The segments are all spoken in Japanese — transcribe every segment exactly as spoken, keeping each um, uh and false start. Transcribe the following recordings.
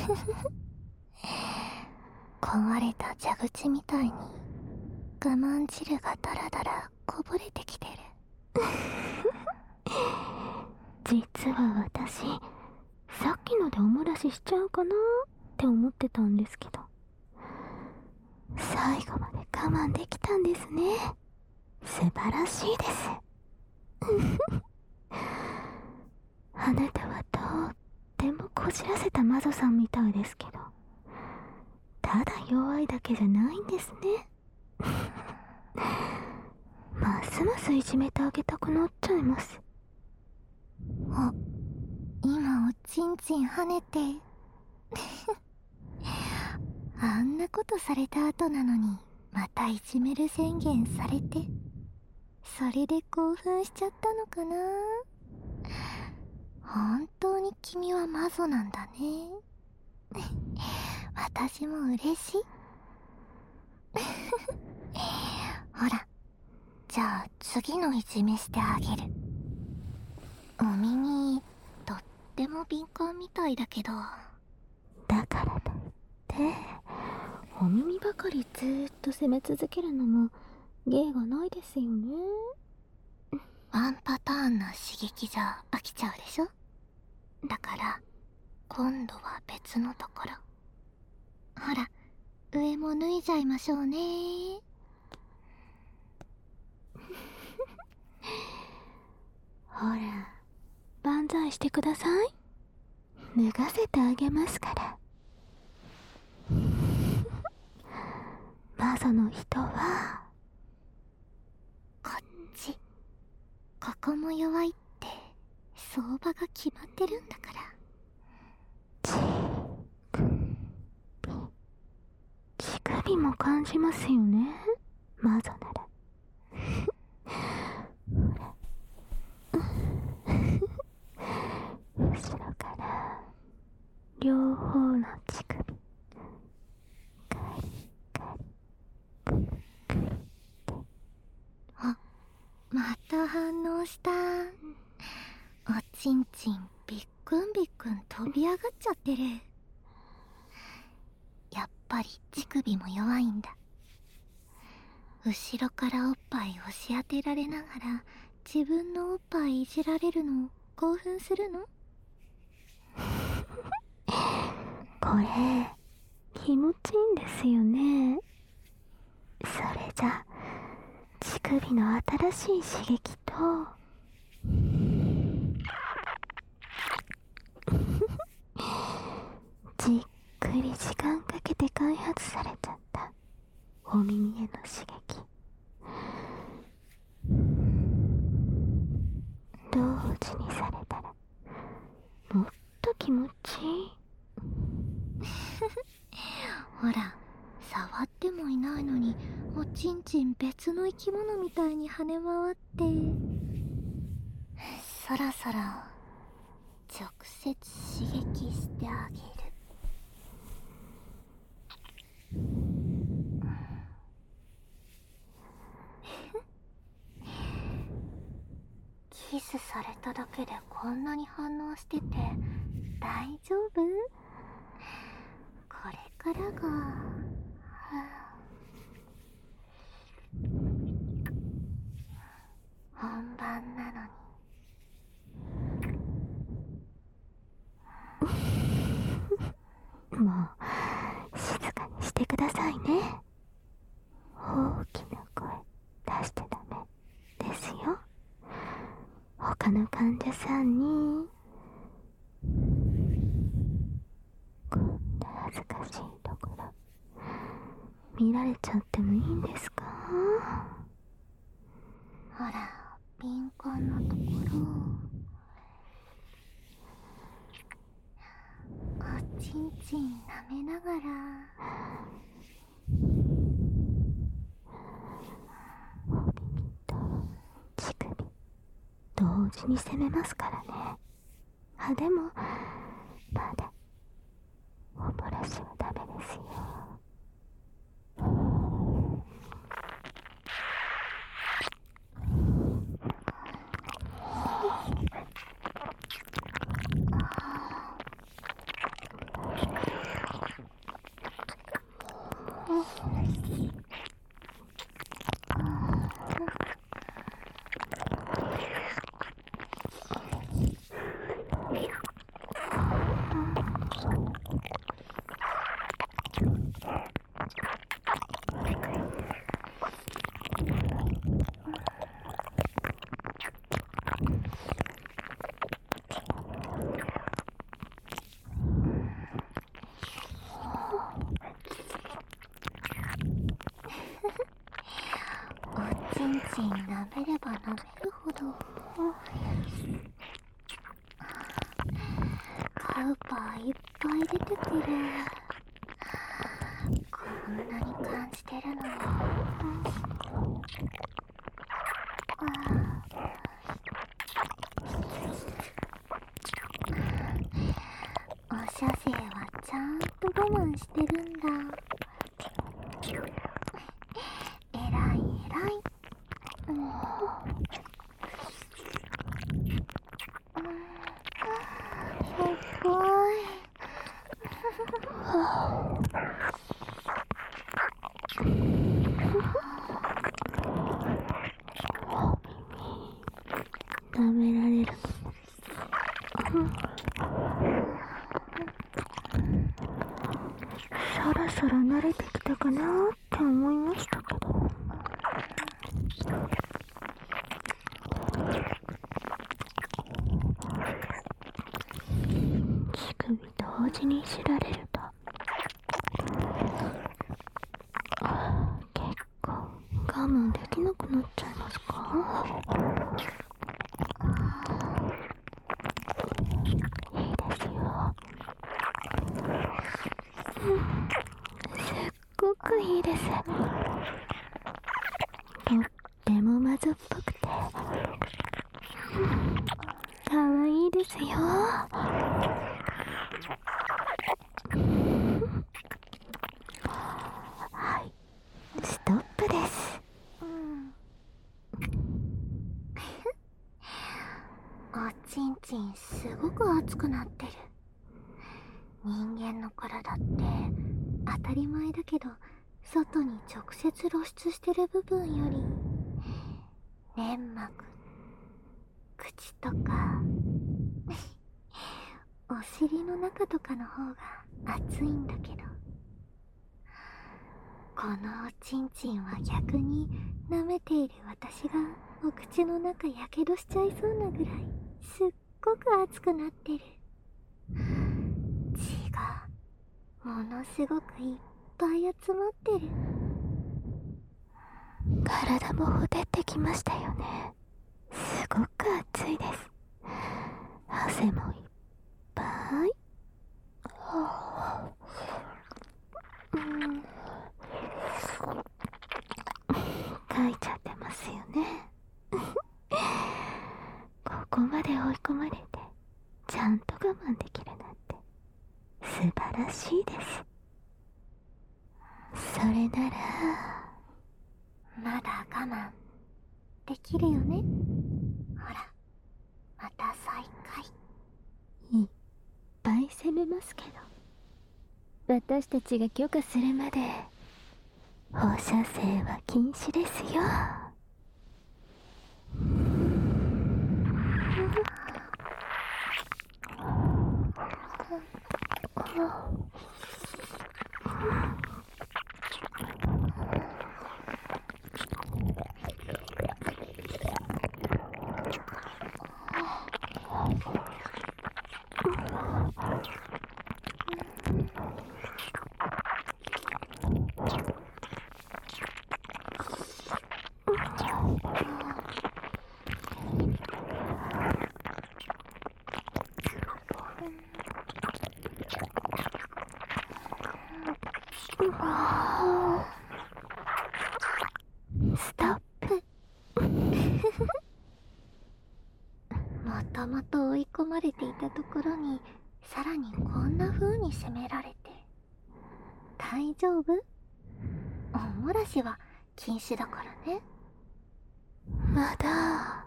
壊れた蛇口みたいに我慢汁がダラダラこぼれてきてる。 実は私、さっきのでお漏らししちゃうかなって思ってたんですけど、最後まで我慢できたんですね。素晴らしいです。あなたはとってもこじらせたマゾさんみたいですけど、ただ弱いだけじゃないんですね。ますますいじめてあげたくなっちゃいます。 あ、今おちんちん跳ねてあんなことされた後なのにまたいじめる宣言されて、それで興奮しちゃったのかな。本当に君はマゾなんだね。私も嬉しい。ほら、じゃあ次のいじめしてあげる。お耳とっても敏感みたいだけど。 だからといってお耳ばかりずーっと責め続けるのも芸がないですよね。 ワンパターンの刺激じゃ飽きちゃうでしょ。だから今度は別のところ。ほら、上も脱いじゃいましょうね。 ほら、万歳してください。脱がせてあげますから。マゾの人はこっち、ここも弱いって相場が決まってるんだから。 乳首も感じますよね、マゾなら。後ろから両方の乳首カリカリあ、また反応した。おちんちんびっくんびっくん飛び上がっちゃってる。やっぱり乳首も弱いんだ。後ろからおっぱい押し当てられながら自分のおっぱいいじられるの興奮するの？ これ気持ちいいんですよね。それじゃ乳首の新しい刺激とじっくり時間かけて開発されちゃったお耳への刺激、同時にされたらもっと気持ちいい。 ほら、触ってもいないのにおちんちん別の生き物みたいに跳ね回って、そろそろ直接刺激してあげる。キスされただけでこんなに反応してて大丈夫？これからが、はあ、本番なのに。 もう静かにしてくださいね。大きな声出してダメですよ。他の患者さんにこんな恥ずかしいところ見られちゃってもいいんですか？ ほら、敏感なところ。おちんちん舐めながら。 お耳と乳首同時に攻めますからね。あ、でもまだお漏らしはダメですよ。 んちん舐めれば舐めるほどカウパーいっぱい出てくる。こんなに感じてるのに。お射精はちゃんと我慢してるんだ。えらいえらい。うん、すごい。 舐められる。そろそろ慣れてきたかなって思いましたけど。乳首同時にいじられると結構我慢できなくなっちゃいますか？いいですよ。すっごくいいです。とっても魔女っぽくてかわいいですよ。はい、ストップです。 うん、おちんちんすごく熱くなってる。人間の体って当たり前だけど外に直接露出してる部分より粘膜、口とかお尻の中とかの方が熱いんだけど、このおちんちんは逆に舐めている私がお口の中やけどしちゃいそうなぐらいすっごく熱くなってる。血がものすごくいっぱい集まってる。 体もほてってきましたよね。すごく熱いです。汗もいっぱい。うん、かいちゃってますよね。ここまで追い込まれてちゃんと我慢できるなんて素晴らしいです。それならまだ我慢できるよね。ほら、また再開。 いっぱい攻めますけど、私たちが許可するまで放射性は禁止ですよ。ストップ。 もともと追い込まれていたところにさらにこんな風に攻められて大丈夫？お漏らしは禁止だからね。 まだ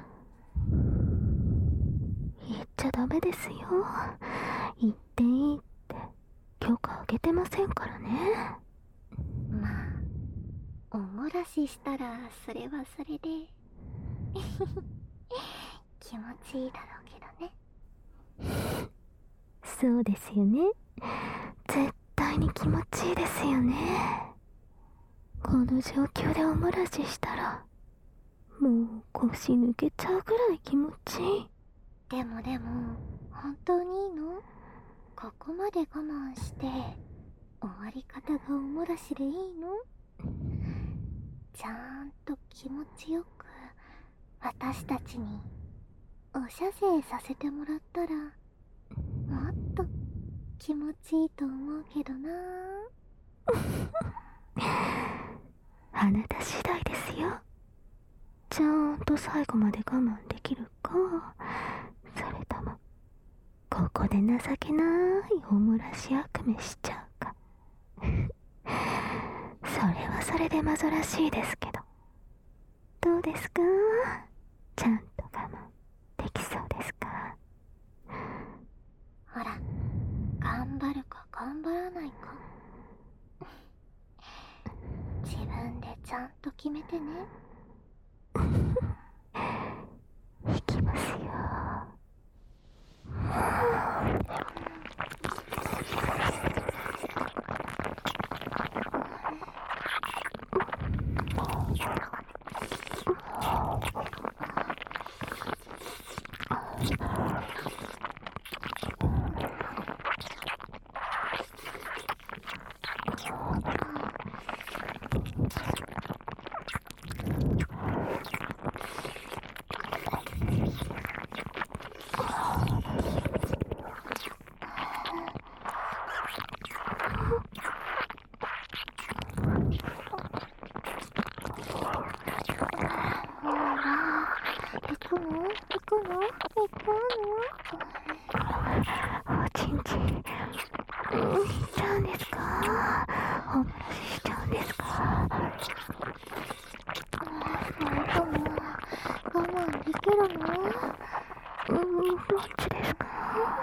言っちゃダメですよ。言っていいって許可あげてませんからね。 まあお漏らししたらそれはそれで気持ちいいだろうけどね。 そうですよね。絶対に気持ちいいですよね。この状況でお漏らししたらもう腰抜けちゃうぐらい気持ちいい。 でもでも本当にいいの？ここまで我慢して終わり方がお漏らしでいいの？ ちゃんと気持ちよく私たちにお射精させてもらったらもっと気持ちいいと思うけどな。 あなた次第ですよ。ちゃんと最後まで我慢できるか、それともここで情けないおもらし悪夢しちゃうか。それはそれで煩わしいですけど、どうですか？ちゃんと我慢できそうですか？ ほら、頑張るか頑張らないか自分でちゃんと決めてね。 いきますよ。 行くの行くの行くのおちんちんしちゃうんですか？おもらししちゃうんですか？ それとも我慢できるの？ うん、どっちですか？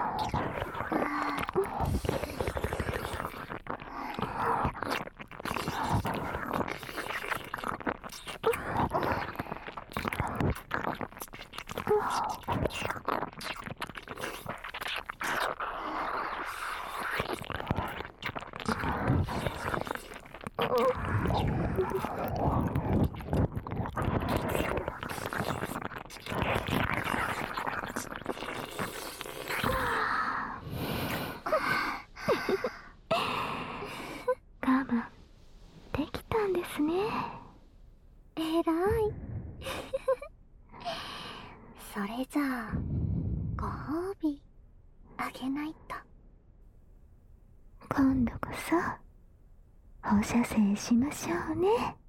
我慢できたんですね。 えらいそれじゃあご褒美あげないと。 今度こそ放射線しましょうね。